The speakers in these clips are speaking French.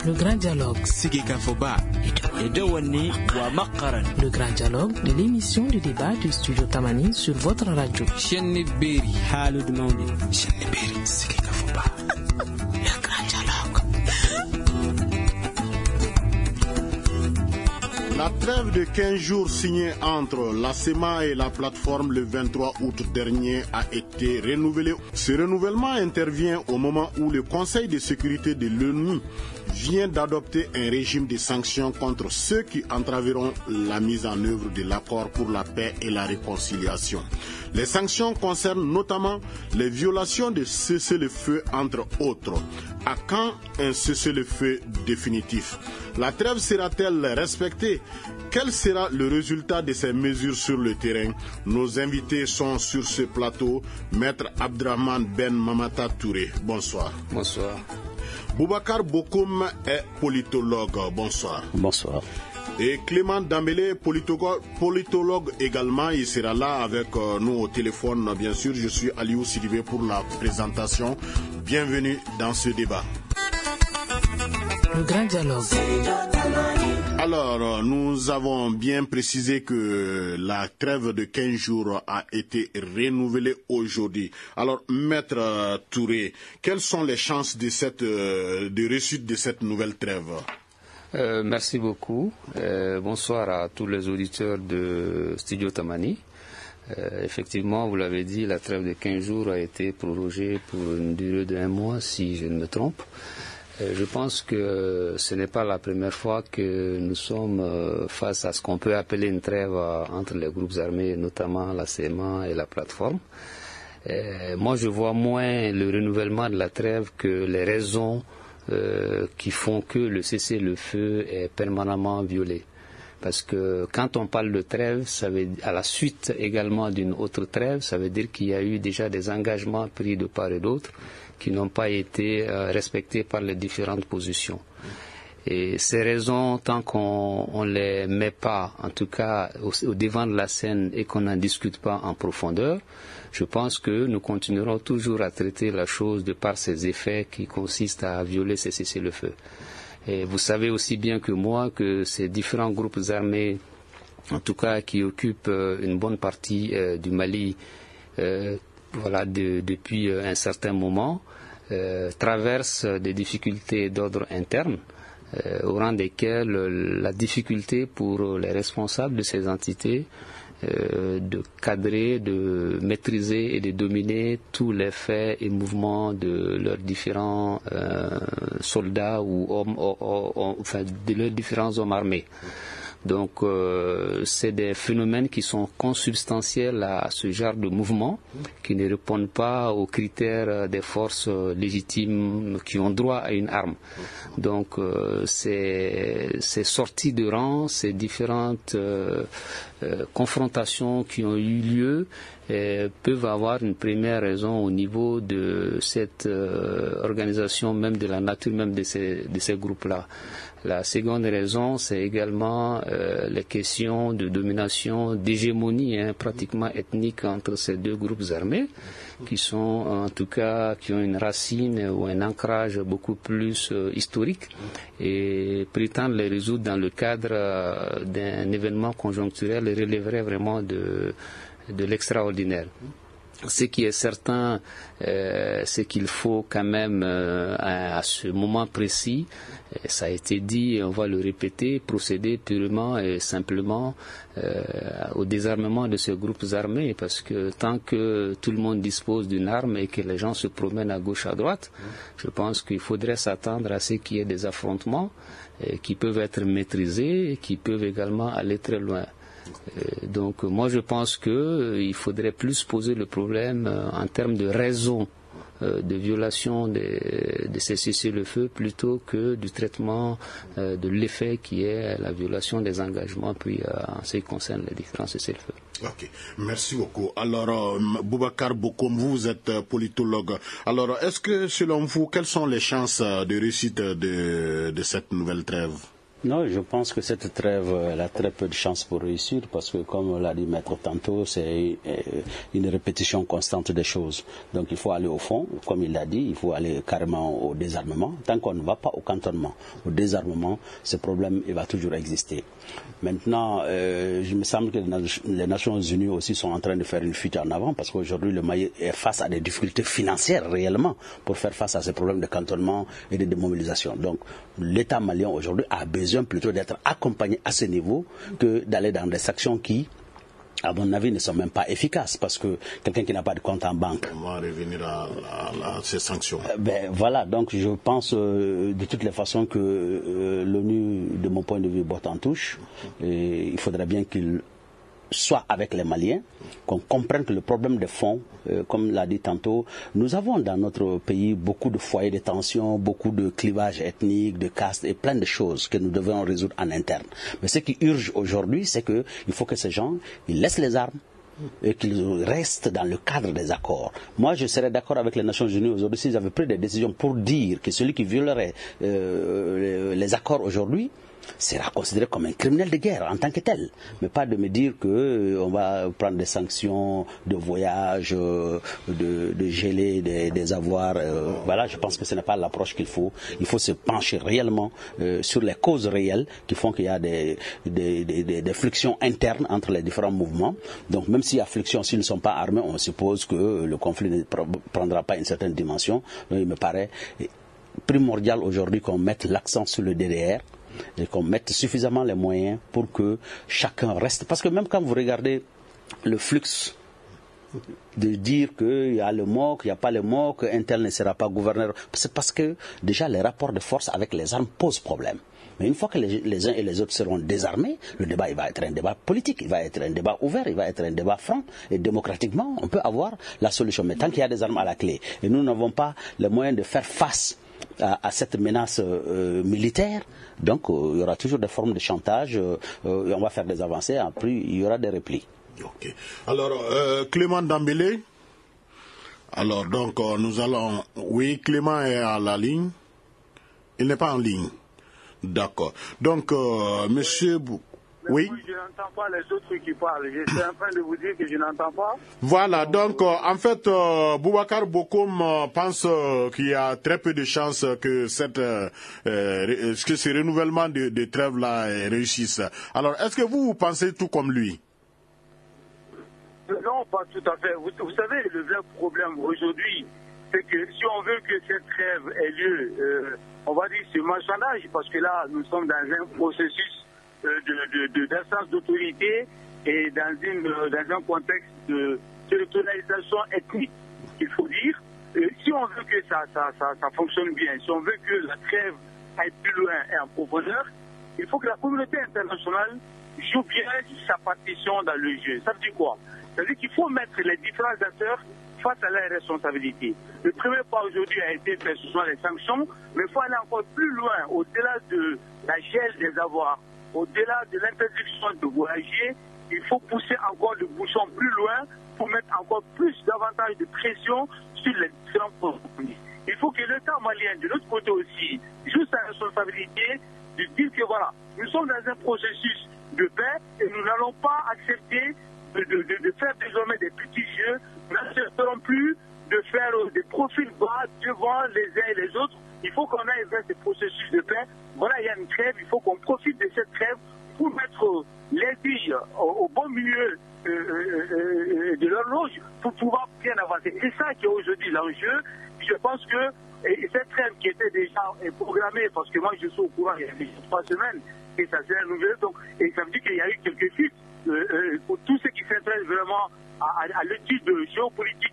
Le grand dialogue. Le grand dialogue de l'émission de débat du studio Tamani sur votre radio. Le grand dialogue. La trêve de 15 jours signée entre la SEMA et la plateforme le 23 août dernier a été renouvelée. Ce renouvellement intervient au moment où le Conseil de sécurité de l'ONU vient d'adopter un régime de sanctions contre ceux qui entraveront la mise en œuvre de l'accord pour la paix et la réconciliation. Les sanctions concernent notamment les violations de cessez-le-feu, entre autres. À quand un cessez-le-feu définitif? La trêve sera-t-elle respectée? Quel sera le résultat de ces mesures sur le terrain? Nos invités sont sur ce plateau. Maître Abdrahman Ben Mamata Touré, bonsoir. Bonsoir. Boubacar Bokoum est politologue, bonsoir. Bonsoir. Et Clément Dambélé, politologue également, il sera là avec nous au téléphone, bien sûr. Je suis Aliou Sidibé pour la présentation. Bienvenue dans ce débat. Le grand dialogue. Alors, nous avons bien précisé que la trêve de 15 jours a été renouvelée aujourd'hui. Alors, Maître Touré, quelles sont les chances de réussite de cette nouvelle trêve? Merci beaucoup. Bonsoir à tous les auditeurs de Studio Tamani. Effectivement, vous l'avez dit, la trêve de 15 jours a été prorogée pour une durée de 1 mois, si je ne me trompe. Je pense que ce n'est pas la première fois que nous sommes face à ce qu'on peut appeler une trêve entre les groupes armés, notamment la CMA et la plateforme. Moi, je vois moins le renouvellement de la trêve que les raisons qui font que le cessez-le-feu est permanemment violé. Parce que quand on parle de trêve, ça veut, à la suite également d'une autre trêve, ça veut dire qu'il y a eu déjà des engagements pris de part et d'autre qui n'ont pas été respectés par les différentes positions. Et ces raisons, tant qu'on ne les met pas, en tout cas au devant de la scène et qu'on n'en discute pas en profondeur, je pense que nous continuerons toujours à traiter la chose de par ses effets qui consistent à violer ces cessez-le-feu. Et vous savez aussi bien que moi que ces différents groupes armés, en tout cas qui occupent une bonne partie du Mali, depuis un certain moment, traversent des difficultés d'ordre interne, au rang desquelles la difficulté pour les responsables de ces entités de cadrer, de maîtriser et de dominer tous les faits et mouvements de leurs différents soldats ou hommes, de leurs différents hommes armés. Donc, c'est des phénomènes qui sont consubstantiels à ce genre de mouvement, qui ne répondent pas aux critères des forces légitimes qui ont droit à une arme. Donc, ces sorties de rang, ces différentes confrontations qui ont eu lieu peuvent avoir une première raison au niveau de cette organisation, même de la nature même de ces groupes-là. La seconde raison, c'est également les questions de domination, d'hégémonie pratiquement ethnique entre ces deux groupes armés, qui sont en tout cas, qui ont une racine ou un ancrage beaucoup plus historique, et prétendre les résoudre dans le cadre d'un événement conjoncturel relèverait vraiment de l'extraordinaire. Ce qui est certain, c'est qu'il faut quand même, à ce moment précis, ça a été dit, on va le répéter, procéder purement et simplement au désarmement de ces groupes armés, parce que tant que tout le monde dispose d'une arme et que les gens se promènent à gauche, à droite, je pense qu'il faudrait s'attendre à ce qu'il y ait des affrontements qui peuvent être maîtrisés et qui peuvent également aller très loin. Donc moi je pense qu'il faudrait plus poser le problème en termes de raison de violation de ces cessez-le-feu plutôt que du traitement de l'effet qui est la violation des engagements pris en ce qui concerne les différents cessez-le-feu. Ok, merci beaucoup. Alors, Boubacar Bokoum, vous êtes politologue. Alors, est-ce que selon vous, quelles sont les chances de réussite de cette nouvelle trêve? Non, je pense que cette trêve, elle a très peu de chances pour réussir parce que, comme l'a dit Maître tantôt, c'est une répétition constante des choses. Donc il faut aller au fond, comme il l'a dit, il faut aller carrément au désarmement. Tant qu'on ne va pas au cantonnement, au désarmement, ce problème il va toujours exister. Maintenant, il me semble que les Nations Unies aussi sont en train de faire une fuite en avant parce qu'aujourd'hui le Mali est face à des difficultés financières réellement pour faire face à ces problèmes de cantonnement et de démobilisation. Donc l'État malien aujourd'hui a besoin plutôt d'être accompagné à ce niveau que d'aller dans des actions qui, à mon avis, ne sont même pas efficaces parce que quelqu'un qui n'a pas de compte en banque. On va revenir à ces sanctions. Voilà, donc je pense de toutes les façons que l'ONU, de mon point de vue, botte en touche. Et il faudrait bien qu'il soit avec les Maliens, qu'on comprenne que le problème des fonds, comme l'a dit tantôt, nous avons dans notre pays beaucoup de foyers de tension, beaucoup de clivages ethniques, de castes et plein de choses que nous devons résoudre en interne. Mais ce qui urge aujourd'hui, c'est qu'il faut que ces gens, ils laissent les armes et qu'ils restent dans le cadre des accords. Moi, je serais d'accord avec les Nations Unies aujourd'hui s'ils avaient pris des décisions pour dire que celui qui violerait les accords aujourd'hui sera considéré comme un criminel de guerre en tant que tel, mais pas de me dire que on va prendre des sanctions de voyage, de geler des avoirs. Voilà, je pense que ce n'est pas l'approche qu'il faut. Il faut se pencher réellement sur les causes réelles qui font qu'il y a des frictions internes entre les différents mouvements. Donc même s'il y a friction, s'ils ne sont pas armés, on suppose que le conflit ne prendra pas une certaine dimension. Donc il me paraît primordial aujourd'hui qu'on mette l'accent sur le DDR et qu'on mette suffisamment les moyens pour que chacun reste. Parce que même quand vous regardez le flux de dire qu'il y a le MOC, il n'y a pas le MOC, un tel ne sera pas gouverneur, c'est parce que déjà les rapports de force avec les armes posent problème. Mais une fois que les uns et les autres seront désarmés, le débat il va être un débat politique, il va être un débat ouvert, il va être un débat franc et démocratiquement, on peut avoir la solution. Mais tant qu'il y a des armes à la clé et nous n'avons pas les moyens de faire face à cette menace militaire, donc il y aura toujours des formes de chantage, on va faire des avancées, après il y aura des replis. Ok. Alors, Clément Dambélé, alors donc nous allons... Oui, Clément est à la ligne. Il n'est pas en ligne. D'accord. Donc, monsieur... Oui. Je n'entends pas les autres qui parlent. Je suis en train de vous dire que je n'entends pas. Voilà, donc en fait, Boubacar Bokoum pense qu'il y a très peu de chances que que ce renouvellement de trêve-là réussisse. Alors, est-ce que vous pensez tout comme lui? Non, pas tout à fait. Vous savez, le vrai problème aujourd'hui, c'est que si on veut que cette trêve ait lieu, on va dire ce marchandage, parce que là, nous sommes dans un processus d'instance d'autorité et dans un contexte de territorialisation ethnique, il faut dire. Si on veut que ça fonctionne bien, si on veut que la trêve aille plus loin et en profondeur, il faut que la communauté internationale joue bien sa partition dans le jeu. Ça veut dire quoi? Ça veut dire qu'il faut mettre les différents acteurs face à leurs responsabilités. Le premier pas aujourd'hui a été fait, ce sont les sanctions, mais il faut aller encore plus loin, au-delà de la gel des avoirs, au-delà de l'interdiction de voyager. Il faut pousser encore le bouchon plus loin pour mettre encore davantage de pression sur les différents protagonistes. Il faut que l'État malien, de l'autre côté aussi, joue sa responsabilité de dire que voilà, nous sommes dans un processus de paix et nous n'allons pas accepter de faire désormais des petits jeux. Nous n'accepterons plus de faire des profils bas devant les uns et les autres. Il faut qu'on aille vers ce processus de paix. Voilà, il y a une trêve, il faut qu'on profite de cette trêve pour mettre les filles au bon milieu de l'horloge pour pouvoir bien avancer. C'est ça qui est aujourd'hui l'enjeu. Je pense que cette trêve qui était déjà programmée, parce que moi je suis au courant il y a déjà 3 semaines, et ça s'est renouvelé, donc, et ça veut dire qu'il y a eu quelques fuites pour tous ceux qui s'intéressent vraiment à l'étude géopolitique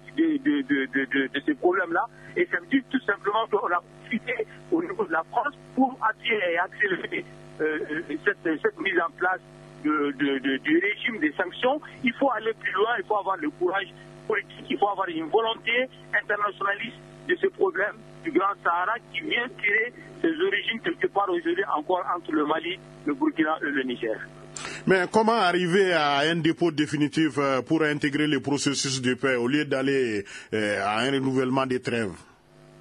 de ces problèmes-là. Et ça veut dire tout simplement qu'on a profité au niveau de la France pour attirer et accélérer cette mise en place du régime des sanctions. Il faut aller plus loin, il faut avoir le courage politique, il faut avoir une volonté internationaliste de ce problème du Grand Sahara qui vient tirer ses origines quelque part aujourd'hui encore entre le Mali, le Burkina et le Niger. Mais comment arriver à un dépôt définitif pour intégrer le processus de paix au lieu d'aller à un renouvellement des trêves?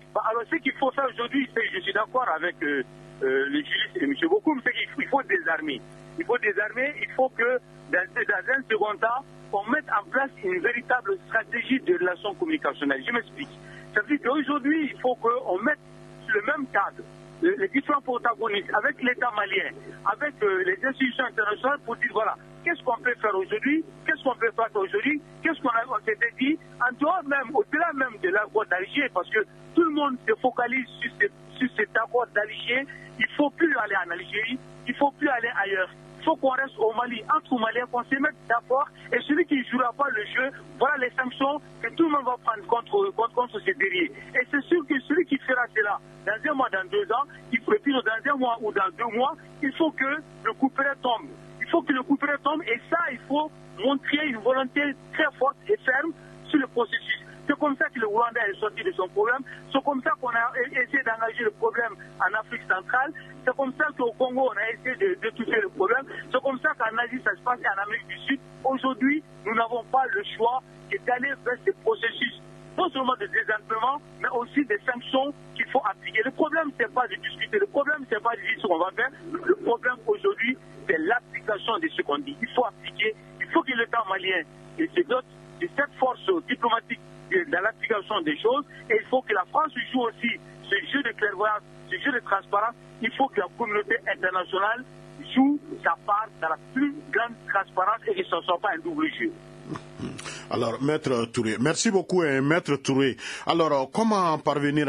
Alors ce qu'il faut faire aujourd'hui, je suis d'accord avec le juriste et M. Bokoum, c'est qu'il faut désarmer. Il faut désarmer, il faut que dans un second temps, on mette en place une véritable stratégie de relations communicationnelles. Je m'explique. Ça veut dire qu'aujourd'hui, il faut qu'on mette sur le même cadre les différents protagonistes avec l'État malien, avec les institutions internationales pour dire voilà, qu'est-ce qu'on peut faire aujourd'hui, qu'est-ce qu'on peut faire aujourd'hui, qu'est-ce qu'on s'était dit, en dehors même, au-delà même de l'accord d'Alger, parce que tout le monde se focalise sur cet accord d'Alger. Il ne faut plus aller en Algérie, il ne faut plus aller ailleurs. Il faut qu'on reste au Mali, entre Maliens, qu'on se mette d'accord, et celui qui ne jouera pas le jeu, voilà les sanctions que tout le monde va prendre contre ces guerriers. Et c'est sûr que celui qui fera cela dans un mois, dans 2 ans, il faut dire dans un mois ou dans 2 mois, il faut que le couperet tombe. Il faut que le couperet tombe, et ça, il faut montrer une volonté très forte et ferme sur le processus. C'est comme ça que le Rwanda est sorti de son problème. C'est comme ça qu'on a essayé d'engager le problème en Afrique centrale. C'est comme ça qu'au Congo, on a essayé de toucher le problème. C'est comme ça qu'en Asie, ça se passe, et en Amérique du Sud. Aujourd'hui, nous n'avons pas le choix d'aller vers ce processus, non seulement de désarmement, mais aussi des sanctions qu'il faut appliquer. Le problème, ce n'est pas de discuter. Le problème, ce n'est pas de dire ce qu'on va faire. Le problème aujourd'hui, c'est l'application de ce qu'on dit. Il faut appliquer. Il faut que l'État malien se dote de cette force diplomatique dans l'application des choses, et il faut que la France joue aussi ce jeu de clairvoyance, ce jeu de transparence. Il faut que la communauté internationale joue sa part dans la plus grande transparence et que ce ne soit pas un double jeu. Alors, Maître Touré, merci beaucoup, Maître Touré. Alors, comment parvenir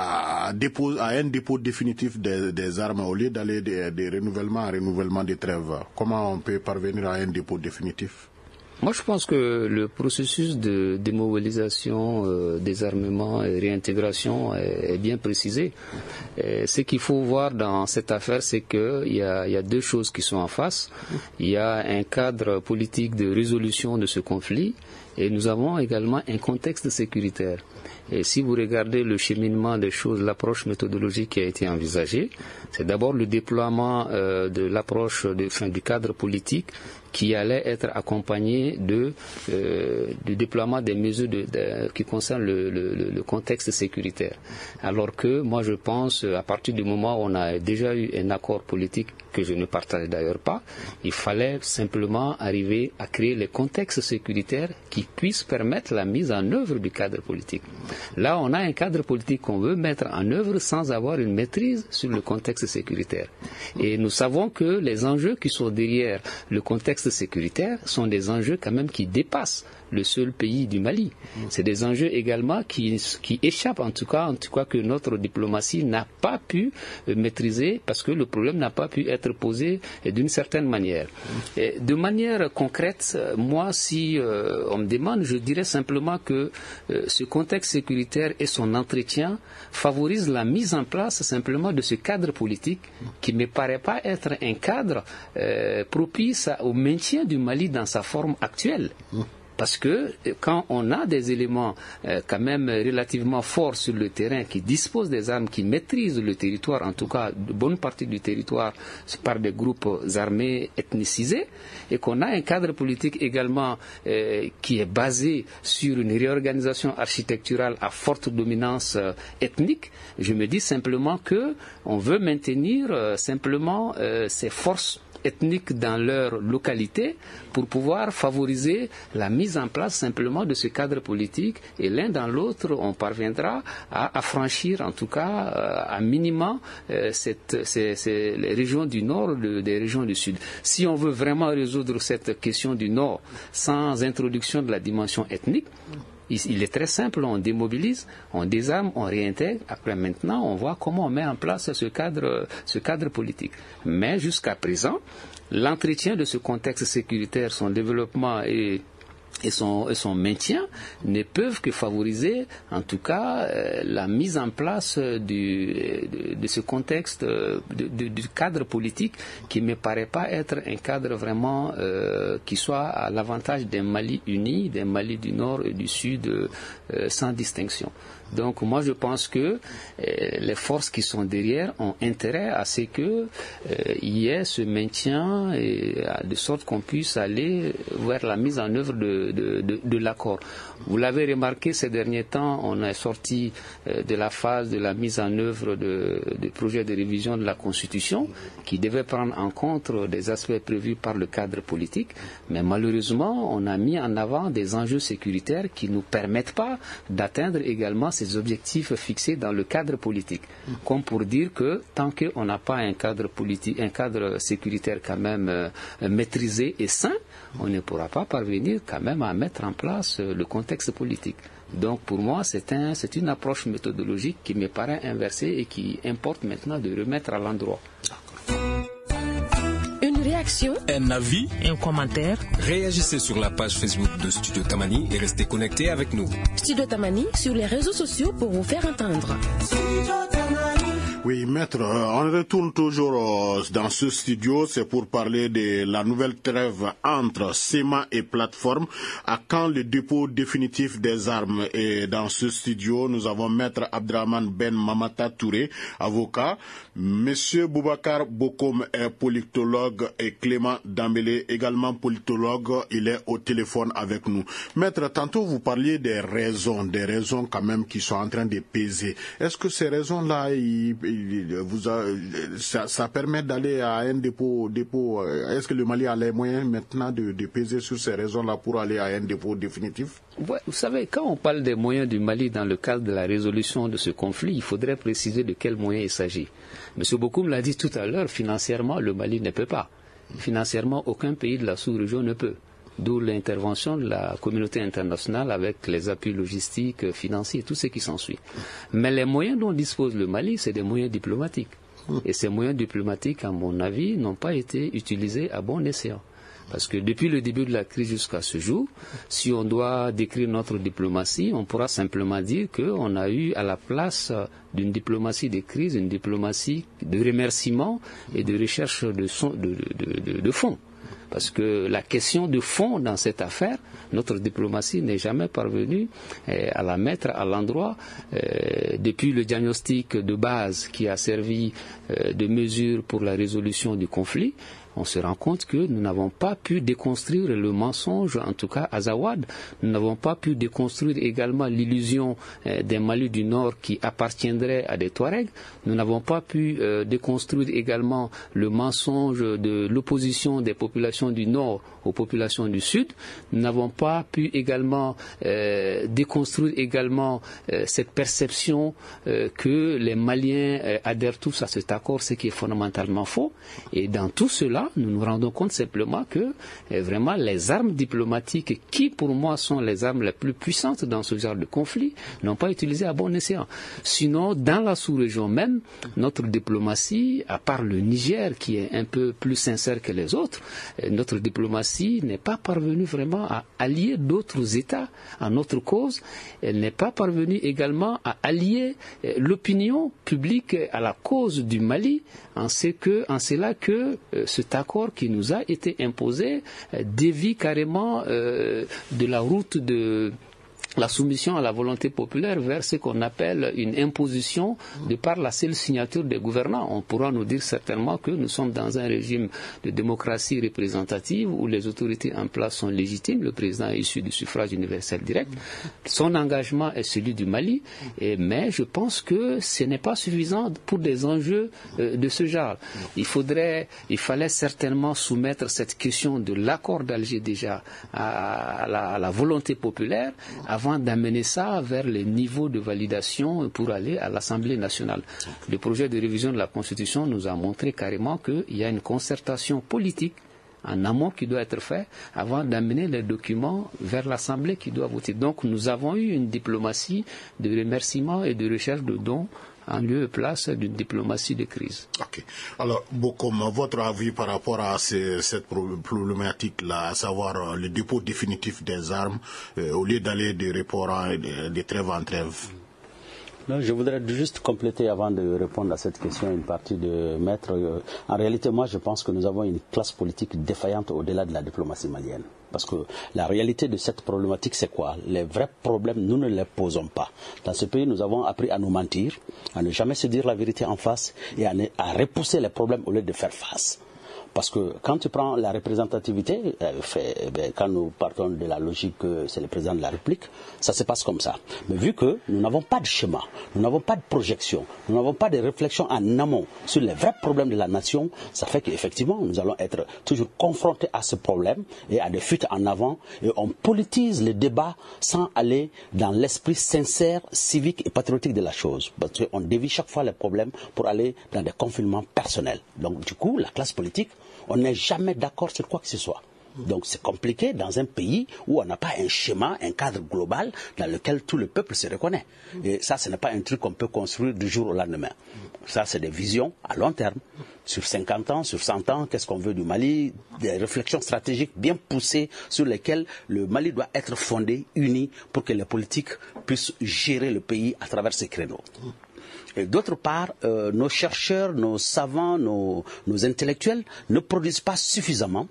à un dépôt définitif des armes au lieu d'aller des renouvellements en renouvellement des trêves? Comment on peut parvenir à un dépôt définitif? Moi, je pense que le processus de démobilisation, désarmement et réintégration est bien précisé. Et ce qu'il faut voir dans cette affaire, c'est qu'il y a 2 choses qui sont en face. Il y a un cadre politique de résolution de ce conflit, et nous avons également un contexte sécuritaire. Et si vous regardez le cheminement des choses, l'approche méthodologique qui a été envisagée, c'est d'abord le déploiement de l'approche du cadre politique qui allait être accompagné du déploiement des mesures qui concernent le contexte sécuritaire. Alors que moi je pense, à partir du moment où on a déjà eu un accord politique que je ne partage d'ailleurs pas, il fallait simplement arriver à créer les contextes sécuritaires qui puissent permettre la mise en œuvre du cadre politique. Là, on a un cadre politique qu'on veut mettre en œuvre sans avoir une maîtrise sur le contexte sécuritaire. Et nous savons que les enjeux qui sont derrière le contexte sécuritaire sont des enjeux quand même qui dépassent le seul pays du Mali. C'est des enjeux également qui échappent en tout cas que notre diplomatie n'a pas pu maîtriser parce que le problème n'a pas pu être posé d'une certaine manière. Et de manière concrète, moi si on me demande, je dirais simplement que ce contexte sécuritaire et son entretien favorisent la mise en place simplement de ce cadre politique qui ne me paraît pas être un cadre propice au maintien du Mali dans sa forme actuelle. Parce que quand on a des éléments quand même relativement forts sur le terrain qui disposent des armes, qui maîtrisent le territoire, en tout cas de bonne partie du territoire par des groupes armés ethnicisés, et qu'on a un cadre politique également qui est basé sur une réorganisation architecturale à forte dominance ethnique, je me dis simplement que on veut maintenir simplement ces forces ethniques dans leur localité pour pouvoir favoriser la mise en place simplement de ce cadre politique, et l'un dans l'autre on parviendra à franchir en tout cas à minima les régions du nord des régions du sud. Si on veut vraiment résoudre cette question du nord sans introduction de la dimension ethnique, il est très simple, on démobilise, on désarme, on réintègre. Après maintenant, on voit comment on met en place ce cadre politique. Mais jusqu'à présent, l'entretien de ce contexte sécuritaire, son développement et son maintien ne peuvent que favoriser en tout cas la mise en place de ce contexte, du cadre politique qui ne me paraît pas être un cadre vraiment qui soit à l'avantage d'un Mali uni, d'un Mali du Nord et du Sud sans distinction. Donc moi je pense que les forces qui sont derrière ont intérêt à ce que il y ait ce maintien et de sorte qu'on puisse aller vers la mise en œuvre de l'accord. Vous l'avez remarqué ces derniers temps, on est sorti de la phase de la mise en œuvre de projets de révision de la Constitution qui devait prendre en compte des aspects prévus par le cadre politique, mais malheureusement on a mis en avant des enjeux sécuritaires qui ne nous permettent pas d'atteindre également ces objectifs fixés dans le cadre politique. Comme pour dire que tant qu'on n'a pas un cadre politique, un cadre sécuritaire quand même maîtrisé et sain, on ne pourra pas parvenir quand même à mettre en place le contexte politique. Donc pour moi, c'est une approche méthodologique qui me paraît inversée et qui importe maintenant de remettre à l'endroit. Une réaction, un avis, un commentaire. Réagissez sur la page Facebook de Studio Tamani et restez connectés avec nous. Studio Tamani sur les réseaux sociaux pour vous faire entendre. Oui, maître, on retourne toujours dans ce studio, c'est pour parler de la nouvelle trêve entre SEMA et plateforme. À quand le dépôt définitif des armes? Et dans ce studio, nous avons maître Abdraman Ben Mamata Touré, avocat, monsieur Boubacar Bokoum est politologue et Clément Dambélé, également politologue, il est au téléphone avec nous. Maître, tantôt vous parliez des raisons quand même qui sont en train de peser. Est-ce que ces raisons-là, ça permet d'aller à un dépôt? Est-ce que le Mali a les moyens maintenant de peser sur ces raisons-là pour aller à un dépôt définitif? Ouais, vous savez, quand on parle des moyens du Mali dans le cadre de la résolution de ce conflit, il faudrait préciser de quels moyens il s'agit. M. Bokoum l'a dit tout à l'heure, financièrement, le Mali ne peut pas. Financièrement, aucun pays de la sous-région ne peut. D'où l'intervention de la communauté internationale avec les appuis logistiques, financiers, tout ce qui s'ensuit. Mais les moyens dont dispose le Mali, c'est des moyens diplomatiques. Et ces moyens diplomatiques, à mon avis, n'ont pas été utilisés à bon escient. Parce que depuis le début de la crise jusqu'à ce jour, si on doit décrire notre diplomatie, on pourra simplement dire qu'on a eu à la place d'une diplomatie de crise, une diplomatie de remerciement et de recherche de fonds. Parce que la question de fond dans cette affaire, notre diplomatie n'est jamais parvenue à la mettre à l'endroit. Depuis le diagnostic de base qui a servi de mesure pour la résolution du conflit, on se rend compte que nous n'avons pas pu déconstruire le mensonge, en tout cas à Zawad. Nous n'avons pas pu déconstruire également l'illusion des Mali du Nord qui appartiendrait à des Touaregs. Nous n'avons pas pu déconstruire également le mensonge de l'opposition des populations du Nord aux populations du Sud. Nous n'avons pas pu également déconstruire également cette perception que les Maliens adhèrent tous à cet accord, ce qui est fondamentalement faux. Et dans tout cela, nous nous rendons compte simplement que vraiment les armes diplomatiques, qui pour moi sont les armes les plus puissantes dans ce genre de conflit, n'ont pas utilisé à bon escient. Sinon, dans la sous-région même, notre diplomatie, à part le Niger qui est un peu plus sincère que les autres, notre diplomatie n'est pas parvenue vraiment à allier d'autres États à notre cause. Elle n'est pas parvenue également à allier l'opinion publique à la cause du Mali, en cela que cet accord qui nous a été imposé dévie carrément de la route de la soumission à la volonté populaire vers ce qu'on appelle une imposition de par la seule signature des gouvernants. On pourra nous dire certainement que nous sommes dans un régime de démocratie représentative où les autorités en place sont légitimes, le président est issu du suffrage universel direct, son engagement est celui du Mali, mais je pense que ce n'est pas suffisant pour des enjeux de ce genre. Il fallait certainement soumettre cette question de l'accord d'Alger déjà à la volonté populaire avant d'amener ça vers les niveaux de validation pour aller à l'Assemblée nationale. Le projet de révision de la Constitution nous a montré carrément qu'il y a une concertation politique en amont qui doit être faite avant d'amener les documents vers l'Assemblée qui doit voter. Donc nous avons eu une diplomatie de remerciement et de recherche de dons en lieu et place d'une diplomatie de crise. Ok. Alors, Bokoum, votre avis par rapport à cette problématique-là, à savoir le dépôt définitif des armes, au lieu d'aller de report de trêve en trêve? Non, je voudrais juste compléter avant de répondre à cette question une partie de maître. En réalité, moi, je pense que nous avons une classe politique défaillante au-delà de la diplomatie malienne. Parce que la réalité de cette problématique, c'est quoi? Les vrais problèmes, nous ne les posons pas. Dans ce pays, nous avons appris à nous mentir, à ne jamais se dire la vérité en face et à repousser les problèmes au lieu de faire face. Parce que quand tu prends la représentativité, quand nous partons de la logique que c'est le président de la République, ça se passe comme ça. Mais vu que nous n'avons pas de schéma, nous n'avons pas de projection, nous n'avons pas de réflexion en amont sur les vrais problèmes de la nation, ça fait qu'effectivement nous allons être toujours confrontés à ce problème et à des fuites en avant, et on politise le débat sans aller dans l'esprit sincère, civique et patriotique de la chose. Parce qu'on dévie chaque fois les problèmes pour aller dans des confinements personnels. Donc du coup, la classe politique, on n'est jamais d'accord sur quoi que ce soit. Donc c'est compliqué dans un pays où on n'a pas un schéma, un cadre global dans lequel tout le peuple se reconnaît. Et ça, ce n'est pas un truc qu'on peut construire du jour au lendemain. Ça, c'est des visions à long terme. Sur 50 ans, sur 100 ans, qu'est-ce qu'on veut du Mali? Des réflexions stratégiques bien poussées sur lesquelles le Mali doit être fondé, uni, pour que les politiques puissent gérer le pays à travers ces créneaux. Et d'autre part, nos chercheurs, nos savants, nos intellectuels ne produisent pas suffisamment.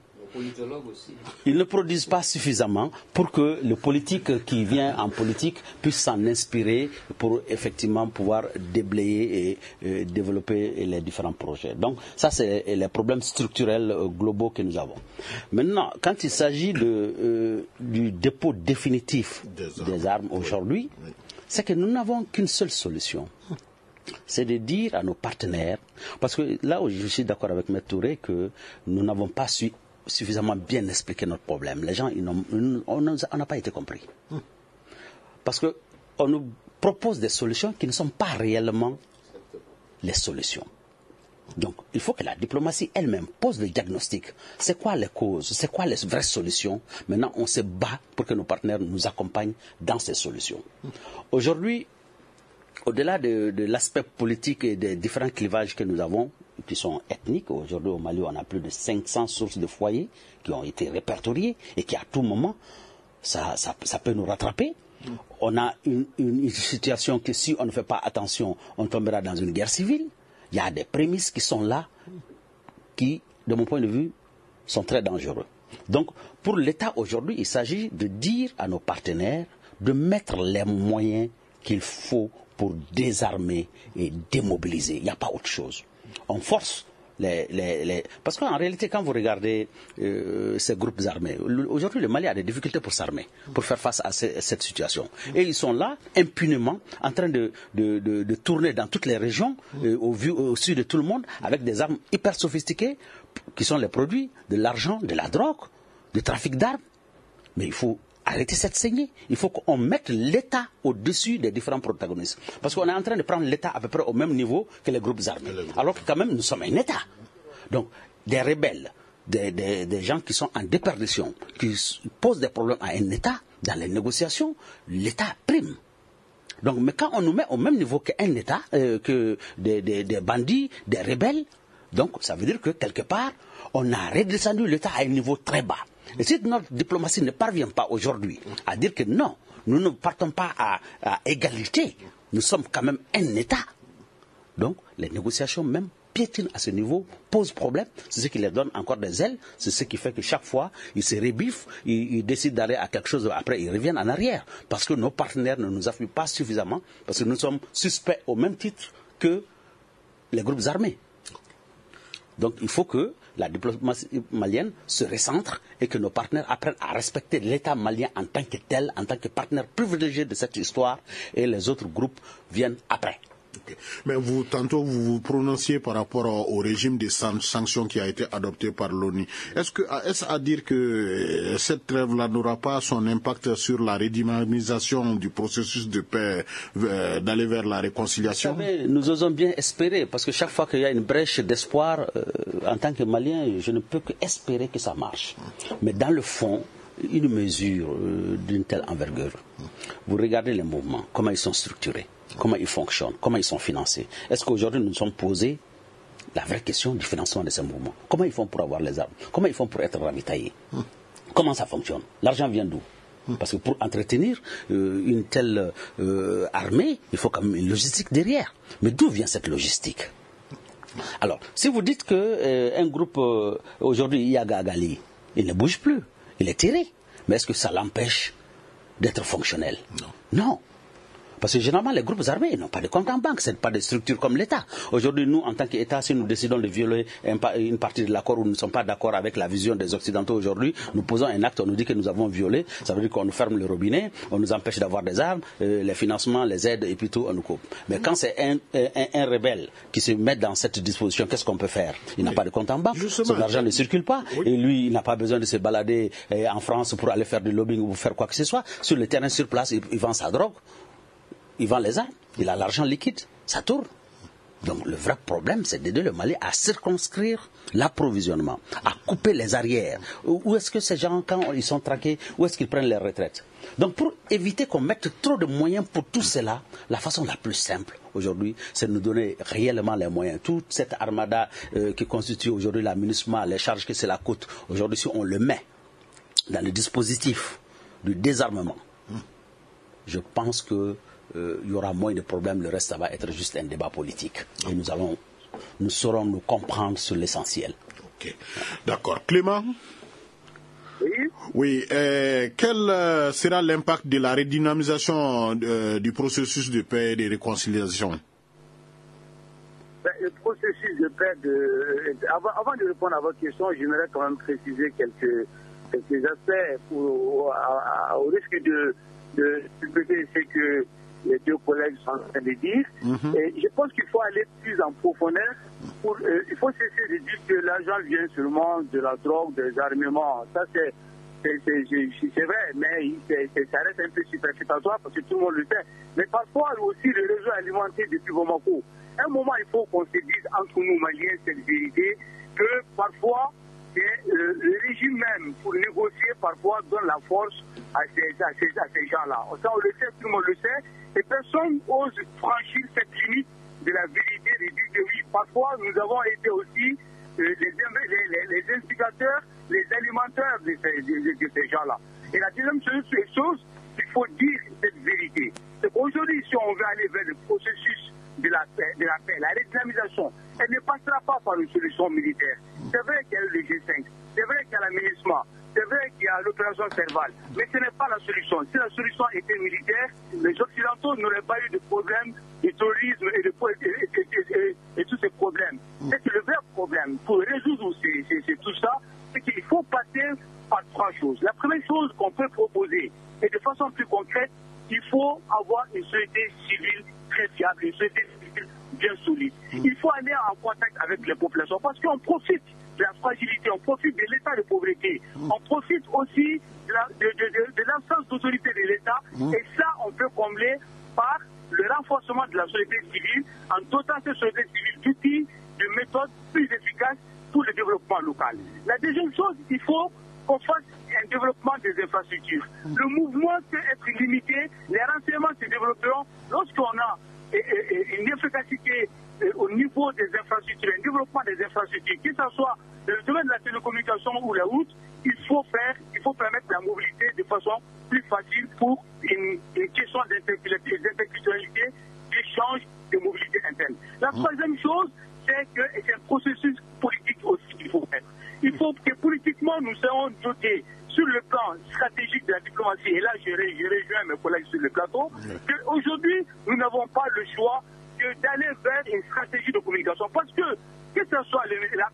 Ils ne produisent pas suffisamment pour que le politique qui vient en politique puisse s'en inspirer pour effectivement pouvoir déblayer et développer les différents projets. Donc ça, c'est les problèmes structurels globaux que nous avons. Maintenant, quand il s'agit du dépôt définitif des armes aujourd'hui, c'est que nous n'avons qu'une seule solution. C'est de dire à nos partenaires, parce que là où je suis d'accord avec M. Touré, que nous n'avons pas suffisamment bien expliqué notre problème. Les gens, on n'a pas été compris. Parce qu'on nous propose des solutions qui ne sont pas réellement les solutions. Donc, il faut que la diplomatie elle-même pose le diagnostic. C'est quoi les causes? C'est quoi les vraies solutions? Maintenant, on se bat pour que nos partenaires nous accompagnent dans ces solutions. Aujourd'hui, au-delà de l'aspect politique et des différents clivages que nous avons, qui sont ethniques, aujourd'hui au Mali, on a plus de 500 sources de foyers qui ont été répertoriées et qui, à tout moment, ça peut nous rattraper. On a une situation que, si on ne fait pas attention, on tombera dans une guerre civile. Il y a des prémices qui sont là, qui, de mon point de vue, sont très dangereux. Donc, pour l'État aujourd'hui, il s'agit de dire à nos partenaires de mettre les moyens qu'il faut pour désarmer et démobiliser. Il n'y a pas autre chose. On force parce qu'en réalité, quand vous regardez ces groupes armés, aujourd'hui le Mali a des difficultés pour s'armer, pour faire face à cette situation. Et ils sont là, impunément, en train de tourner dans toutes les régions, au sud de tout le monde, avec des armes hyper sophistiquées, qui sont les produits de l'argent, de la drogue, du trafic d'armes. Mais il faut arrêter cette saignée. Il faut qu'on mette l'État au-dessus des différents protagonistes. Parce qu'on est en train de prendre l'État à peu près au même niveau que les groupes armés. Alors que quand même, nous sommes un État. Donc, des rebelles, des gens qui sont en déperdition, qui posent des problèmes à un État, dans les négociations, l'État prime. Donc, mais quand on nous met au même niveau qu'un État, que des bandits, des rebelles, donc ça veut dire que quelque part, on a redescendu l'État à un niveau très bas. Et si notre diplomatie ne parvient pas aujourd'hui à dire que non, nous ne partons pas à égalité, nous sommes quand même un État. Donc les négociations même piétinent à ce niveau, posent problème, c'est ce qui les donne encore des ailes, c'est ce qui fait que chaque fois ils se rébiffent, ils décident d'aller à quelque chose, après ils reviennent en arrière, parce que nos partenaires ne nous appuient pas suffisamment, parce que nous sommes suspects au même titre que les groupes armés. Donc il faut que la diplomatie malienne se recentre et que nos partenaires apprennent à respecter l'État malien en tant que tel, en tant que partenaire privilégié de cette histoire, et les autres groupes viennent après. Okay. Mais tantôt vous vous prononciez par rapport au régime des sanctions qui a été adopté par l'ONU. Est-ce à dire que cette trêve-là n'aura pas son impact sur la redynamisation du processus de paix, d'aller vers la réconciliation? Vous savez, nous osons bien espérer, parce que chaque fois qu'il y a une brèche d'espoir, en tant que Malien, je ne peux qu'espérer que ça marche. Mais dans le fond, une mesure d'une telle envergure, vous regardez les mouvements, comment ils sont structurés, comment ils fonctionnent, comment ils sont financés. Est-ce qu'aujourd'hui nous nous sommes posés la vraie question du financement de ces mouvements? Comment ils font pour avoir les armes? Comment ils font pour être ravitaillés? Comment ça fonctionne? L'argent vient d'où? Parce que pour entretenir une telle armée, il faut quand même une logistique derrière. Mais d'où vient cette logistique? Alors, si vous dites qu'un groupe, aujourd'hui, Yaga Agali, il ne bouge plus. Il est tiré. Mais est-ce que ça l'empêche d'être fonctionnel? Non. Parce que généralement, les groupes armés n'ont pas de compte en banque, ce n'est pas des structures comme l'État. Aujourd'hui, nous, en tant qu'État, si nous décidons de violer une partie de l'accord où nous ne sommes pas d'accord avec la vision des Occidentaux aujourd'hui, nous posons un acte, on nous dit que nous avons violé, ça veut dire qu'on nous ferme le robinet, on nous empêche d'avoir des armes, les financements, les aides, et puis tout, on nous coupe. Mais quand c'est un rebelle qui se met dans cette disposition, qu'est-ce qu'on peut faire? Il n'a pas de compte en banque, son argent ne circule pas, et lui, il n'a pas besoin de se balader en France pour aller faire du lobbying ou faire quoi que ce soit. Sur le terrain, sur place, il vend sa drogue. Il vend les armes, il a l'argent liquide, ça tourne. Donc le vrai problème, c'est d'aider le Mali à circonscrire l'approvisionnement, à couper les arrières. Où est-ce que ces gens, quand ils sont traqués, où est-ce qu'ils prennent les retraites? Donc pour éviter qu'on mette trop de moyens pour tout cela, la façon la plus simple aujourd'hui, c'est de nous donner réellement les moyens. Toute cette armada qui constitue aujourd'hui la MINUSMA, les charges que cela coûte, aujourd'hui si on le met dans le dispositif du désarmement, je pense que il y aura moins de problèmes, le reste ça va être juste un débat politique. Et nous saurons nous comprendre sur l'essentiel. Ok, d'accord. Clément? Oui, quel sera l'impact de la redynamisation du processus de paix et de réconciliation? Le processus de paix, avant de répondre à votre question, j'aimerais quand même préciser quelques aspects au risque de répéter ce que les deux collègues sont en train de dire. Et je pense qu'il faut aller plus en profondeur. Il faut cesser de dire que l'argent vient seulement de la drogue, des armements. Ça, c'est vrai, mais ça reste un peu superfétatoire parce que tout le monde le sait. Mais parfois aussi, le réseau alimentaire depuis Bamako. À un moment, il faut qu'on se dise entre nous, Maliens, cette vérité, que parfois, le régime même, pour négocier, parfois donne la force à ces gens-là. Ça, on le sait, tout le monde le sait, et personne n'ose franchir cette limite de la vérité, de dire que oui, parfois nous avons été aussi les instigateurs, les alimenteurs de ces gens-là. Et la deuxième chose, il faut dire cette vérité. C'est qu'aujourd'hui, si on veut aller vers le processus de la paix, la réislamisation, elle ne passera pas par une solution militaire. C'est vrai qu'il y a le G5, c'est vrai qu'il y a la MINUSMA, c'est vrai qu'il y a l'opération Serval, mais ce n'est pas la solution. Si la solution était militaire, les Occidentaux n'auraient pas eu de problème de terrorisme et tous ces problèmes. C'est que le vrai problème, pour résoudre tout ça, c'est qu'il faut passer par trois choses. La première chose qu'on peut proposer, et de façon plus concrète, il faut avoir une société civile très fiable, une société civile bien solide. Il faut aller en contact avec les populations parce qu'on profite de la fragilité, on profite de l'état de pauvreté, on profite aussi de l'absence d'autorité de l'État et ça, on peut combler par le renforcement de la société civile en dotant cette société civile d'outils, de méthodes plus efficaces pour le développement local. La deuxième chose, il faut qu'on fasse un développement des infrastructures. Le mouvement peut être limité, les renseignements se développeront lorsqu'on a une efficacité au niveau des infrastructures, un développement des infrastructures, que ce soit dans le domaine de la télécommunication ou la route, il faut permettre la mobilité de façon plus facile pour une question d'interculturalité, d'échange, de mobilité interne. La troisième chose, c'est que c'est un processus politique aussi qu'il faut faire. Il faut que politiquement nous soyons dotés sur le plan stratégique de la diplomatie, et là je rejoins mes collègues sur le plateau, qu'aujourd'hui nous n'avons pas le choix d'aller vers une stratégie de communication. Parce que ce soit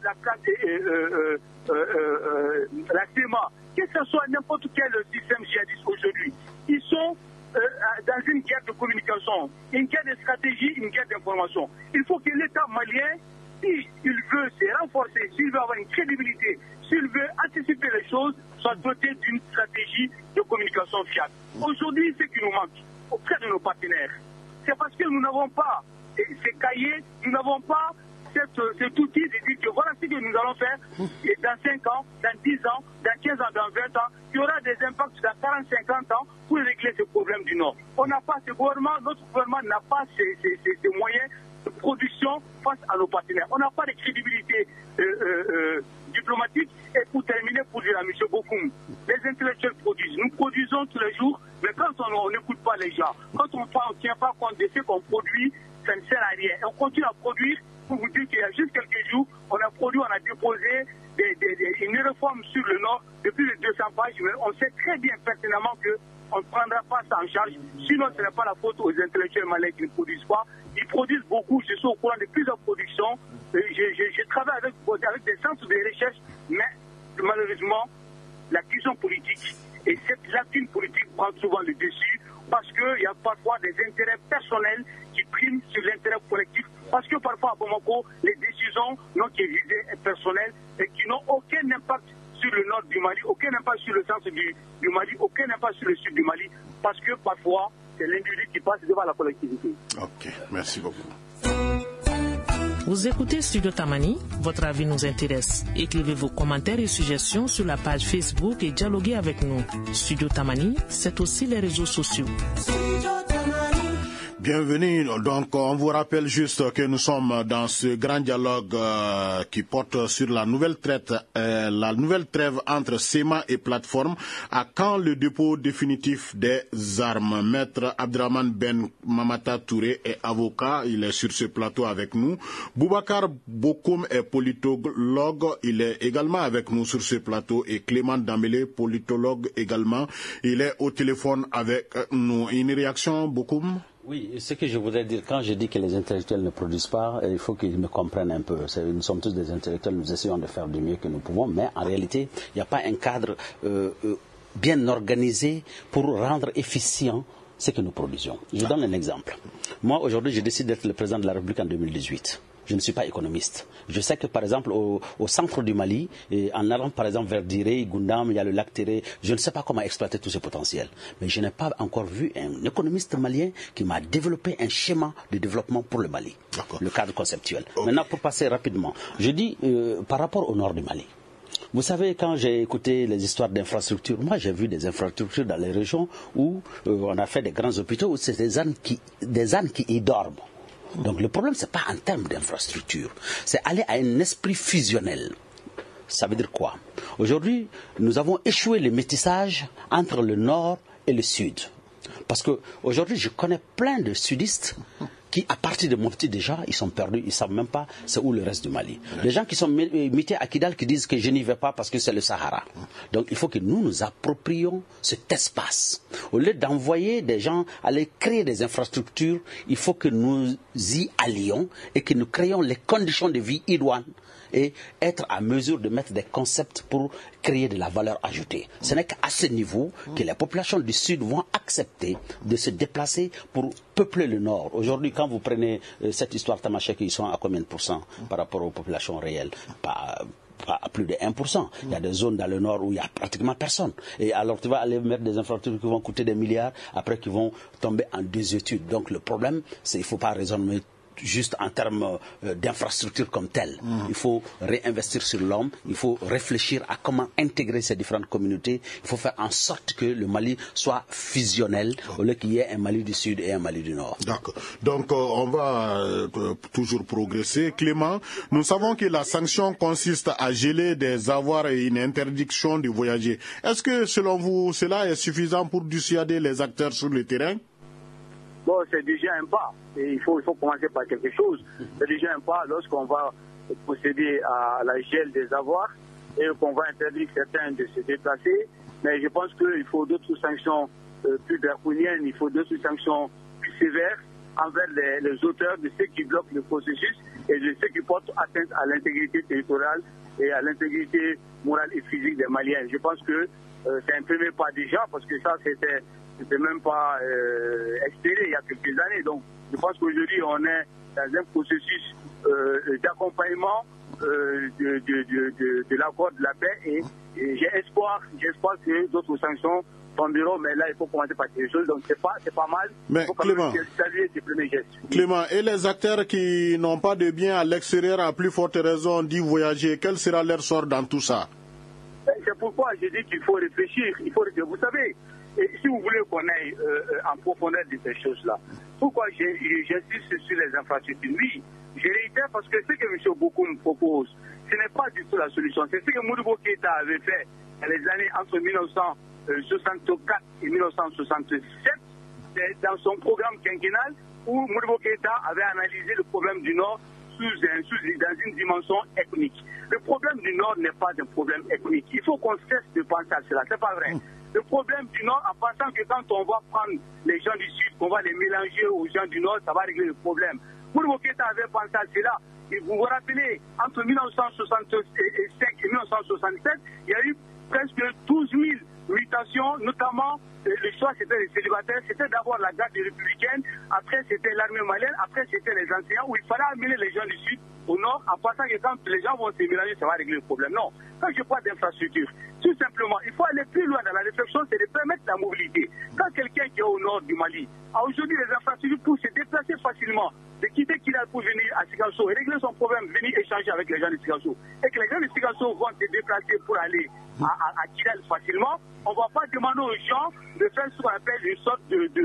la CEMA, que ce soit n'importe quel système djihadiste aujourd'hui, ils sont dans une guerre de communication, une guerre de stratégie, une guerre d'information. Il faut que l'État malien, s'il veut se renforcer, s'il veut avoir une crédibilité, s'il veut anticiper les choses, soit doté d'une stratégie de communication fiable. Aujourd'hui, ce qui nous manque auprès de nos partenaires, c'est parce que nous n'avons pas ces cahiers, nous n'avons pas cet outil de dire que voilà ce que nous allons faire et dans 5 ans, dans 10 ans, dans 15 ans, dans 20 ans, il y aura des impacts dans 40-50 ans pour régler ce problème du Nord. On n'a pas ce gouvernement, notre gouvernement n'a pas ces moyens de production face à nos partenaires. On n'a pas de crédibilité diplomatique. Et pour terminer, pour dire à M. Bokoum, les intellectuels produisent. Nous produisons tous les jours, mais quand on n'écoute pas les gens, quand on ne tient pas compte de ce qu'on produit, ça ne sert à rien. Et on continue à produire pour vous dire qu'il y a juste quelques jours, on a déposé une réforme sur le Nord de plus de 200 pages, mais on sait très bien pertinemment qu'on ne prendra pas ça en charge. Sinon, ce n'est pas la faute aux intellectuels maliens qui ne produisent pas. Ils produisent beaucoup, je suis au courant de plusieurs productions. Je travaille avec des centres de recherche, mais malheureusement, la question politique et cette lacune politique prend souvent le dessus parce qu'il y a parfois des intérêts personnels qui priment sur l'intérêt collectif. Parce que parfois à Bamako, les décisions n'ont que visée personnelle et qui n'ont aucun impact sur le nord du Mali, aucun impact sur le centre du Mali, aucun impact sur le sud du Mali, parce que parfois c'est l'individu qui passe devant la collectivité. Ok, merci beaucoup. Vous écoutez Studio Tamani, votre avis nous intéresse. Écrivez vos commentaires et suggestions sur la page Facebook et dialoguez avec nous. Studio Tamani, c'est aussi les réseaux sociaux. Bienvenue. Donc, on vous rappelle juste que nous sommes dans ce grand dialogue qui porte sur la nouvelle trêve entre SEMA et plateforme. À quand le dépôt définitif des armes? Maître Abdraman Ben Mamata Touré est avocat. Il est sur ce plateau avec nous. Boubacar Bokoum est politologue. Il est également avec nous sur ce plateau. Et Clément Dambélé, politologue également. Il est au téléphone avec nous. Une réaction, Bokoum? Oui, ce que je voudrais dire, quand je dis que les intellectuels ne produisent pas, il faut qu'ils me comprennent un peu. Nous sommes tous des intellectuels, nous essayons de faire du mieux que nous pouvons, mais en réalité, il n'y a pas un cadre bien organisé pour rendre efficient ce que nous produisons. Je donne un exemple. Moi, aujourd'hui, je décide d'être le président de la République en 2018. Je ne suis pas économiste. Je sais que, par exemple, au centre du Mali, en allant, par exemple, vers Diré, Goundam, il y a le lac Téré, je ne sais pas comment exploiter tout ce potentiel. Mais je n'ai pas encore vu un économiste malien qui m'a développé un schéma de développement pour le Mali, le cadre conceptuel. Okay. Maintenant, pour passer rapidement, je dis par rapport au nord du Mali. Vous savez, quand j'ai écouté les histoires d'infrastructures, moi j'ai vu des infrastructures dans les régions où on a fait des grands hôpitaux, où c'est des ânes qui y dorment. Donc le problème, ce n'est pas en termes d'infrastructure, c'est aller à un esprit fusionnel. Ça veut dire quoi? Aujourd'hui, nous avons échoué le métissage entre le nord et le sud. Parce qu'aujourd'hui, je connais plein de sudistes qui, à partir de Mopti déjà, ils sont perdus, ils ne savent même pas c'est où le reste du Mali. Les gens qui sont mutés à Kidal qui disent que je n'y vais pas parce que c'est le Sahara. Donc il faut que nous nous approprions cet espace. Au lieu d'envoyer des gens aller créer des infrastructures, il faut que nous y allions et que nous créions les conditions de vie idoines et être à mesure de mettre des concepts pour créer de la valeur ajoutée. Ce n'est qu'à ce niveau que les populations du Sud vont accepter de se déplacer pour peupler le Nord. Aujourd'hui, quand vous prenez cette histoire Tamacheq, ils sont à combien de pourcents par rapport aux populations réelles? Pas à plus de 1%. Il y a des zones dans le nord où il n'y a pratiquement personne. Et alors tu vas aller mettre des infrastructures qui vont coûter des milliards, après qui vont tomber en désuétude. Donc le problème, c'est qu'il ne faut pas raisonner juste en termes d'infrastructure comme telle. Il faut réinvestir sur l'homme, il faut réfléchir à comment intégrer ces différentes communautés, il faut faire en sorte que le Mali soit fusionnel au lieu qu'il y ait un Mali du Sud et un Mali du Nord. D'accord. Donc on va toujours progresser. Clément, nous savons que la sanction consiste à geler des avoirs et une interdiction de voyager. Est-ce que selon vous, cela est suffisant pour dissuader les acteurs sur le terrain? Bon, c'est déjà un pas. Et il faut commencer par quelque chose. C'est déjà un pas lorsqu'on va procéder à la gel des avoirs et qu'on va interdire certains de se déplacer. Mais je pense qu'il faut d'autres sanctions plus draconiennes, il faut d'autres sanctions plus sévères envers les auteurs de ceux qui bloquent le processus et de ceux qui portent atteinte à l'intégrité territoriale et à l'intégrité morale et physique des Maliens. Je pense que c'est un premier pas déjà, parce que ça, c'était même pas expiré il y a quelques années. Donc, je pense qu'aujourd'hui, on est dans un processus d'accompagnement de l'accord de la paix et j'ai espoir que d'autres sanctions tomberont, mais là, il faut commencer par quelque chose. Donc, c'est pas mal. Mais il faut Clément, saluer ces premiers gestes. Clément, et les acteurs qui n'ont pas de biens à l'extérieur, à plus forte raison d'y voyager, quel sera leur sort dans tout ça? C'est pourquoi je dis qu'il faut réfléchir. Vous savez, si vous voulez qu'on aille en profondeur de ces choses-là, pourquoi j'insiste sur les infrastructures? Oui, je réitère parce que ce que M. Bokoum propose, ce n'est pas du tout la solution. C'est ce que Modibo Keïta avait fait dans les années entre 1964 et 1967, dans son programme quinquennal, où Modibo Keïta avait analysé le problème du Nord dans une dimension ethnique. Le problème du Nord n'est pas un problème ethnique. Il faut qu'on cesse de penser à cela. C'est pas vrai. Le problème du Nord, en pensant que quand on va prendre les gens du Sud, qu'on va les mélanger aux gens du Nord, ça va régler le problème. Mourou Keïta avait pensé à cela. Et vous vous rappelez, entre 1965 et 1967, il y a eu presque 12 000 mutations, notamment le choix c'était les célibataires, c'était d'abord la garde républicaine, après c'était l'armée malienne, après c'était les enseignants, où il fallait amener les gens du Sud au Nord, en pensant que quand les gens vont se mélanger, ça va régler le problème. Non, quand je parle d'infrastructure, tout simplement, il faut aller plus loin dans la réflexion, c'est de permettre la mobilité. Quand quelqu'un qui est au nord du Mali a aujourd'hui les infrastructures pour se déplacer facilement, de quitter Kidal pour venir à Sikasso et régler son problème, venir échanger avec les gens de Sikasso, et que les gens de Sikasso vont se déplacer pour aller à Kidal facilement, on ne va pas demander aux gens de faire ce qu'on appelle une sorte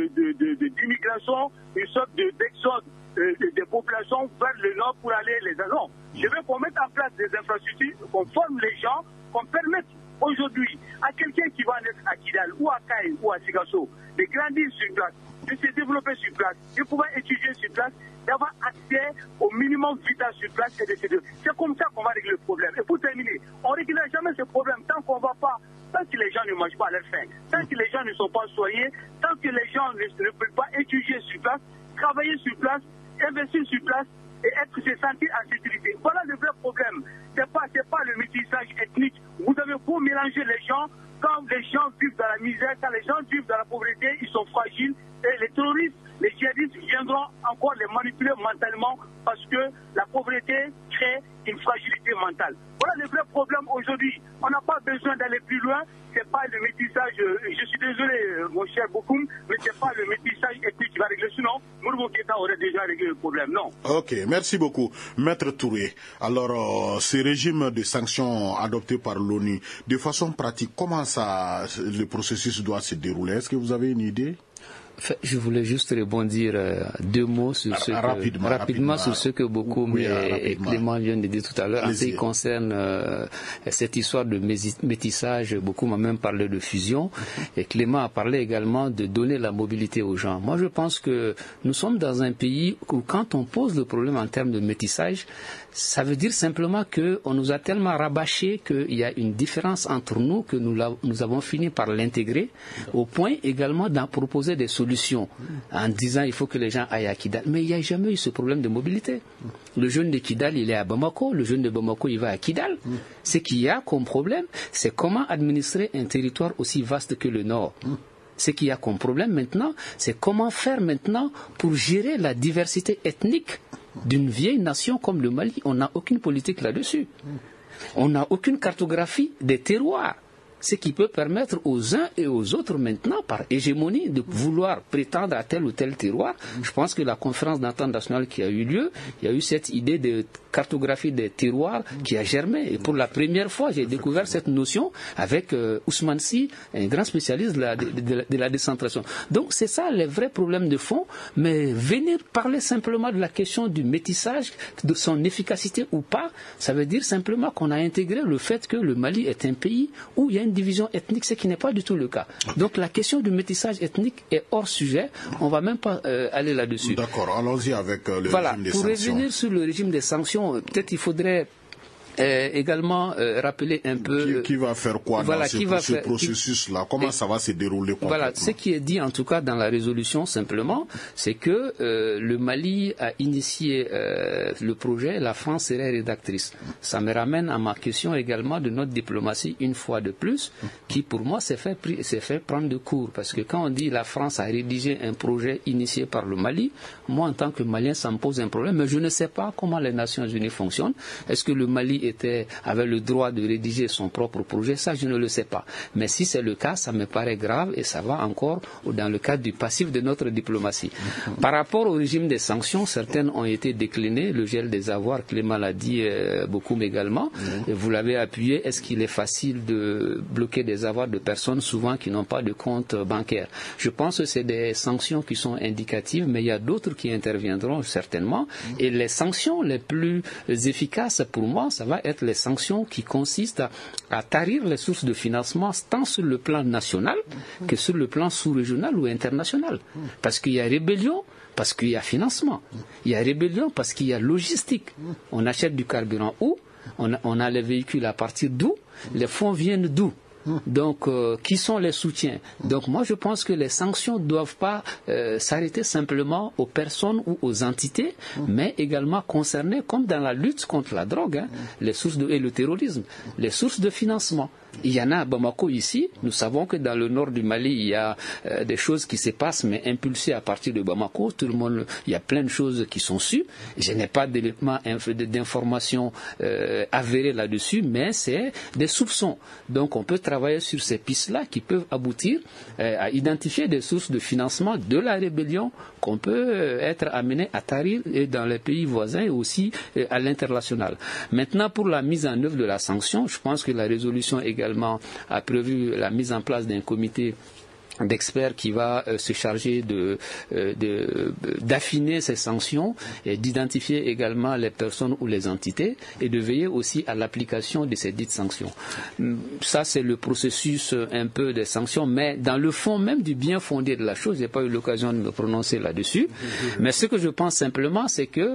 d'immigration, une sorte d'exode des populations vers le nord pour aller les non. Je veux qu'on mette en place des infrastructures, qu'on forme les gens, qu'on permette aujourd'hui à quelqu'un qui va naître à Kidal ou à Kaï ou à Sikasso de grandir sur place, de se développer sur place, de pouvoir étudier sur place, d'avoir accès au minimum vital sur place et de se développer. C'est comme ça qu'on va régler le problème. Et pour terminer, on ne réglera jamais ce problème tant qu'on ne va pas, tant que les gens ne mangent pas à leur faim, tant que les gens ne sont pas soignés, tant que les gens ne peuvent pas étudier sur place, travailler sur place, investir sur place et se sentir en sécurité. Voilà le vrai problème. Ce n'est pas le métissage ethnique. Vous avez beau mélanger les gens, quand les gens vivent dans la misère, quand les gens vivent dans la pauvreté, ils sont fragiles et les terroristes, les djihadistes viendront encore les manipuler mentalement parce que la pauvreté crée une fragilité mentale. Voilà le vrai problème aujourd'hui. On n'a pas besoin d'aller plus loin. C'est pas le métissage, je suis désolé mon cher Bokoum, mais c'est pas le métissage ethnique qui va régler. Sinon, Mourou Keïta aurait déjà réglé le problème. Non. Ok, merci beaucoup. Maître Touré, alors ce régime de sanctions adopté par l'ONU, de façon pratique, comment ça, le processus doit se dérouler? Est-ce que vous avez une idée? Je voulais juste rebondir deux mots sur ce rapidement sur ce que Bokoum et Clément viennent de dire tout à l'heure. En ce qui concerne cette histoire de métissage, Bokoum a même parlé de fusion et Clément a parlé également de donner la mobilité aux gens. Moi, je pense que nous sommes dans un pays où quand on pose le problème en termes de métissage, ça veut dire simplement qu'on nous a tellement rabâché qu'il y a une différence entre nous que nous avons fini par l'intégrer au point également d'en proposer des solutions en disant il faut que les gens aillent à Kidal. Mais il n'y a jamais eu ce problème de mobilité. Le jeune de Kidal, il est à Bamako. Le jeune de Bamako, il va à Kidal. Ce qu'il y a comme problème, c'est comment administrer un territoire aussi vaste que le Nord. Ce qu'il y a comme problème maintenant, c'est comment faire maintenant pour gérer la diversité ethnique d'une vieille nation comme le Mali. On n'a aucune politique là-dessus. On n'a aucune cartographie des terroirs. Ce qui peut permettre aux uns et aux autres maintenant, par hégémonie, de vouloir prétendre à tel ou tel terroir. Je pense que la conférence d'entente nationale qui a eu lieu, il y a eu cette idée de cartographie des terroirs qui a germé. Et pour la première fois, j'ai découvert cette notion avec Ousmane Sy, un grand spécialiste de la décentration. Donc c'est ça les vrais problèmes de fond. Mais venir parler simplement de la question du métissage, de son efficacité ou pas, ça veut dire simplement qu'on a intégré le fait que le Mali est un pays où il y a une division ethnique, ce qui n'est pas du tout le cas. Donc la question du métissage ethnique est hors sujet. On ne va même pas aller là-dessus. D'accord, allons-y avec le régime des sanctions. Pour revenir sur le régime des sanctions, peut-être il faudrait également rappeler un peu qui va faire quoi dans ce processus-là, comment ça va se dérouler concrètement. Voilà, ce qui est dit en tout cas dans la résolution simplement, c'est que le Mali a initié le projet, la France serait rédactrice. Ça me ramène à ma question également de notre diplomatie une fois de plus, qui pour moi s'est fait prendre de court, parce que quand on dit la France a rédigé un projet initié par le Mali, moi en tant que Malien ça me pose un problème, mais je ne sais pas comment les Nations Unies fonctionnent. Est-ce que le Mali avait le droit de rédiger son propre projet? Ça, je ne le sais pas. Mais si c'est le cas, ça me paraît grave et ça va encore dans le cadre du passif de notre diplomatie. Par rapport au régime des sanctions, certaines ont été déclinées. Le gel des avoirs, Clément l'a dit beaucoup également. Et vous l'avez appuyé. Est-ce qu'il est facile de bloquer des avoirs de personnes souvent qui n'ont pas de compte bancaire? Je pense que c'est des sanctions qui sont indicatives, mais il y a d'autres qui interviendront certainement. Et les sanctions les plus efficaces pour moi, ça va être les sanctions qui consistent à tarir les sources de financement tant sur le plan national que sur le plan sous-régional ou international. Parce qu'il y a rébellion parce qu'il y a financement. Il y a rébellion parce qu'il y a logistique. On achète du carburant où? On a les véhicules à partir d'où? Les fonds viennent d'où? Donc, qui sont les soutiens? Donc, moi, je pense que les sanctions ne doivent pas s'arrêter simplement aux personnes ou aux entités, mais également concerner, comme dans la lutte contre la drogue, les sources et le terrorisme, les sources de financement. Il y en a à Bamako ici. Nous savons que dans le nord du Mali, il y a des choses qui se passent, mais impulsées à partir de Bamako. Tout le monde, il y a plein de choses qui sont sues. Je n'ai pas d'éléments d'informations avérées là-dessus, mais c'est des soupçons. Donc, on peut travailler sur ces pistes-là qui peuvent aboutir à identifier des sources de financement de la rébellion qu'on peut être amené à tarir dans les pays voisins et aussi à l'international. Maintenant, pour la mise en œuvre de la sanction, je pense que la résolution également a prévu la mise en place d'un comité d'experts qui va se charger d'affiner ces sanctions et d'identifier également les personnes ou les entités et de veiller aussi à l'application de ces dites sanctions. Ça, c'est le processus un peu des sanctions, mais dans le fond même du bien fondé de la chose, je n'ai pas eu l'occasion de me prononcer là-dessus, mais ce que je pense simplement, c'est que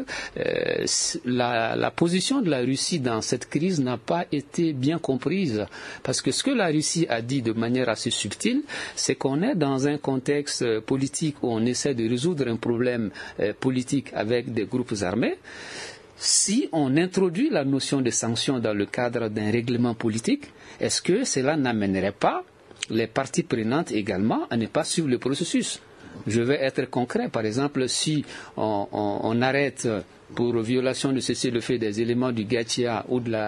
la position de la Russie dans cette crise n'a pas été bien comprise, parce que ce que la Russie a dit de manière assez subtile, c'est qu'on est dans un contexte politique où on essaie de résoudre un problème politique avec des groupes armés. Si on introduit la notion de sanctions dans le cadre d'un règlement politique, est-ce que cela n'amènerait pas les parties prenantes également à ne pas suivre le processus? Je vais être concret. Par exemple, si on arrête pour violation de cessez-le-feu des éléments du Gatia ou de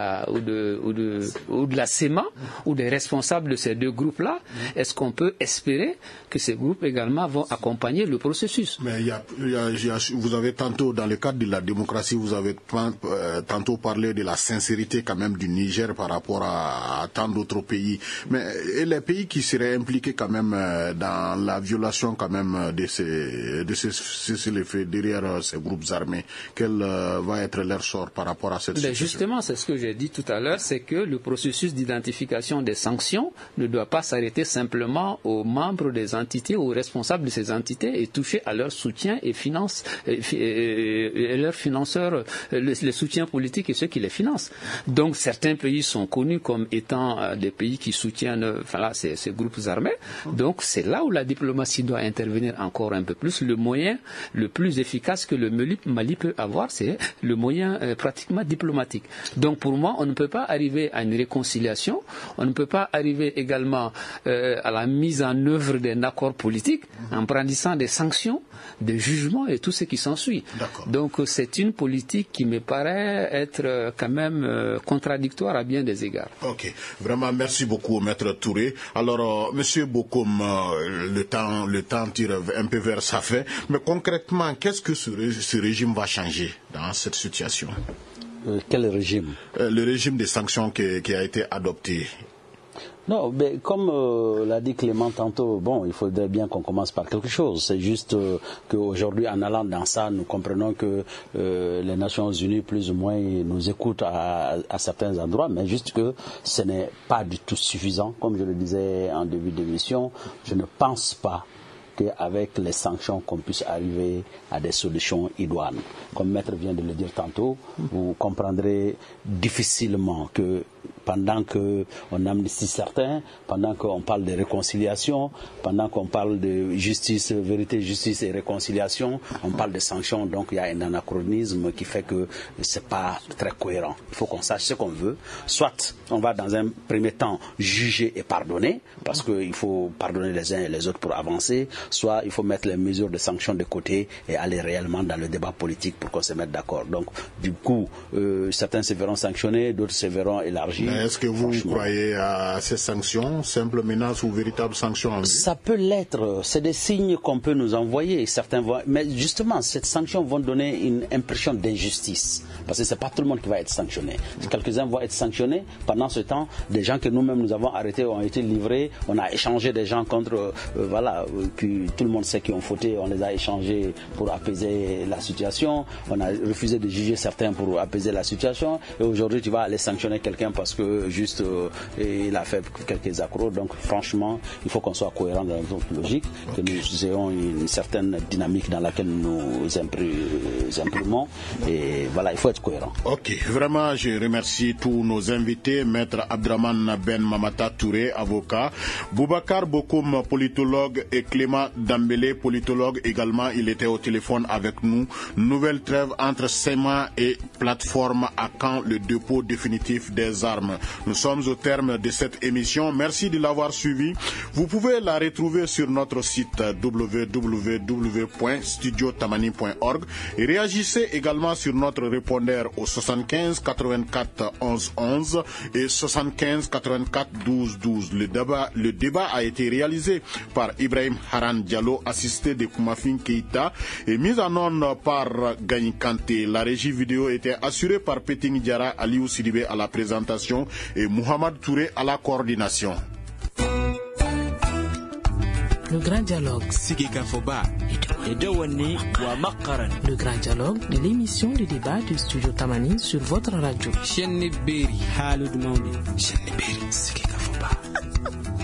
la SEMA ou des responsables de ces deux groupes-là, est-ce qu'on peut espérer que ces groupes également vont accompagner le processus? Mais vous avez tantôt, dans le cadre de la démocratie, vous avez tantôt parlé de la sincérité quand même du Niger par rapport à tant d'autres pays. Mais et les pays qui seraient impliqués quand même dans la violation quand même de ces cessez-le-feu derrière ces groupes armés, va être leur sort par rapport à cette situation? Justement, c'est ce que j'ai dit tout à l'heure, c'est que le processus d'identification des sanctions ne doit pas s'arrêter simplement aux membres des entités, aux responsables de ces entités et toucher à leur soutien et finance et leurs financeurs, les soutiens politiques et ceux qui les financent. Donc certains pays sont connus comme étant des pays qui soutiennent ces groupes armés. Donc c'est là où la diplomatie doit intervenir encore un peu plus. Le moyen le plus efficace que le Mali peut avoir, c'est le moyen pratiquement diplomatique. Donc pour moi, on ne peut pas arriver à une réconciliation, on ne peut pas arriver également à la mise en œuvre d'un accord politique en brandissant des sanctions, des jugements et tout ce qui s'ensuit. Donc c'est une politique qui me paraît être quand même contradictoire à bien des égards. Ok, vraiment merci beaucoup Maître Touré. Alors Monsieur Bokoum, le temps tire un peu vers sa fin, mais concrètement, qu'est-ce que ce régime va changer dans cette situation? Quel régime? Le régime des sanctions qui a été adopté. Non, mais comme l'a dit Clément tantôt, il faudrait bien qu'on commence par quelque chose. C'est juste qu'aujourd'hui, en allant dans ça, nous comprenons que les Nations Unies, plus ou moins, nous écoutent à certains endroits, mais juste que ce n'est pas du tout suffisant. Comme je le disais en début d'émission, je ne pense pas qu'avec les sanctions qu'on puisse arriver à des solutions idoines. Comme Maître vient de le dire tantôt, vous comprendrez difficilement que pendant qu'on amnistie certains, pendant qu'on parle de réconciliation, pendant qu'on parle de justice, vérité, justice et réconciliation, on parle de sanctions, donc il y a un anachronisme qui fait que c'est pas très cohérent. Il faut qu'on sache ce qu'on veut. Soit on va dans un premier temps juger et pardonner, parce qu'il faut pardonner les uns et les autres pour avancer, soit il faut mettre les mesures de sanctions de côté et aller réellement dans le débat politique pour qu'on se mette d'accord. Donc du coup, certains se verront sanctionnés, d'autres se verront élargis. Mais est-ce que vous croyez à ces sanctions, simples menaces ou véritables sanctions en vie? Ça peut l'être, c'est des signes qu'on peut nous envoyer, certains vont... mais justement, ces sanctions vont donner une impression d'injustice, parce que c'est pas tout le monde qui va être sanctionné. Quelques-uns vont être sanctionnés, pendant ce temps, des gens que nous-mêmes nous avons arrêtés ont été livrés, on a échangé des gens contre, puis tout le monde sait qu'ils ont fauté, on les a échangés pour apaiser la situation, on a refusé de juger certains pour apaiser la situation, et aujourd'hui tu vas aller sanctionner quelqu'un parce que juste il a fait quelques accros. Donc franchement, il faut qu'on soit cohérent dans notre logique, que nous ayons une certaine dynamique dans laquelle nous imprimons. Et voilà, il faut être cohérent. Ok, vraiment, je remercie tous nos invités, Maître Abdraman Ben Mamata Touré, avocat, Boubacar Bokoum, politologue, et Clément Dambélé, politologue également. Il était au téléphone avec nous. Nouvelle trêve entre SEMA et plateforme à quand le dépôt définitif des armes. Nous sommes au terme de cette émission. Merci de l'avoir suivi. Vous pouvez la retrouver sur notre site www.studiotamani.org et réagissez également sur notre répondeur au 75 84 11 11 et 75 84 12 12. Le débat a été réalisé par Ibrahim Haran Diallo, assisté de Koumafin Keita et mis en onde par Gagny Kanté. La régie vidéo était assurée par Peting Diara, Aliou Sidibé à la présentation et Mohamed Touré à la coordination. Le grand dialogue. Le grand dialogue de l'émission de débat du Studio Tamani sur votre radio.